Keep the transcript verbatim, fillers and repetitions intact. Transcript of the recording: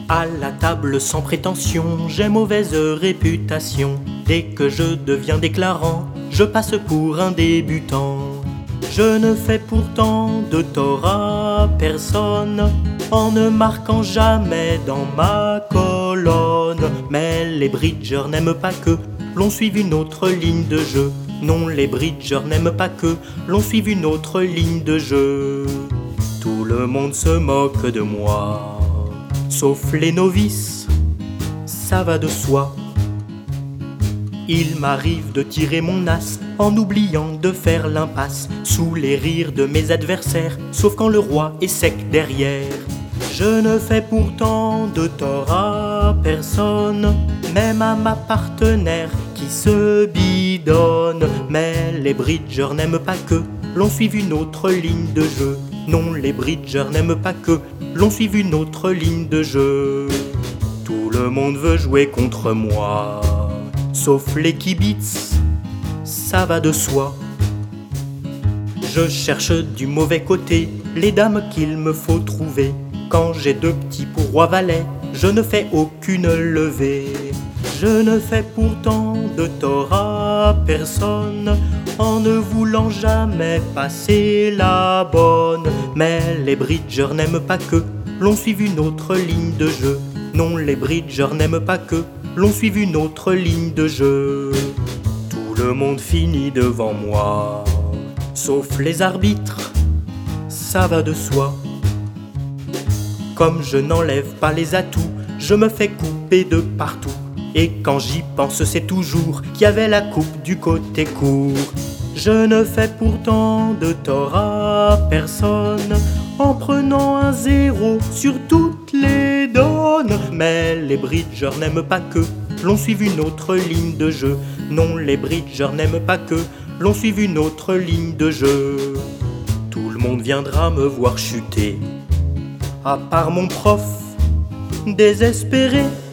À la table sans prétention, j'ai mauvaise réputation. Dès que je deviens déclarant, je passe pour un débutant. Je ne fais pourtant de tort à personne en ne marquant jamais dans ma colonne. Mais les bridgers n'aiment pas que l'on suive une autre ligne de jeu. Non, les bridgers n'aiment pas que l'on suive une autre ligne de jeu. Tout le monde se moque de moi, sauf les novices, ça va de soi. Il m'arrive de tirer mon as en oubliant de faire l'impasse sous les rires de mes adversaires, sauf quand le roi est sec derrière. Je ne fais pourtant de tort à personne, même à ma partenaire qui se bidonne. Mais les bridgers n'aiment pas que l'on suive une autre ligne de jeu. Non, les bridgers n'aiment pas que l'on suive une autre ligne de jeu. Tout le monde veut jouer contre moi, sauf les kibitz, ça va de soi. Je cherche du mauvais côté les dames qu'il me faut trouver. Quand j'ai deux petits pour roi valet, je ne fais aucune levée. Je ne fais pourtant de tort à personne en ne voulant jamais passer la bonne. Mais les bridgers n'aiment pas que l'on suive une autre ligne de jeu. Non, les bridgers n'aiment pas que l'on suive une autre ligne de jeu. Tout le monde finit devant moi, sauf les arbitres, ça va de soi. Comme je n'enlève pas les atouts, je me fais couper de partout. Et quand j'y pense, c'est toujours qu'il y avait la coupe du côté court. Je ne fais pourtant de tort à personne en prenant un zéro sur toutes les donnes. Mais les bridgers n'aiment pas que l'on suive une autre ligne de jeu. Non, les bridgers n'aiment pas que l'on suive une autre ligne de jeu. Tout le monde viendra me voir chuter, à part mon prof, désespéré.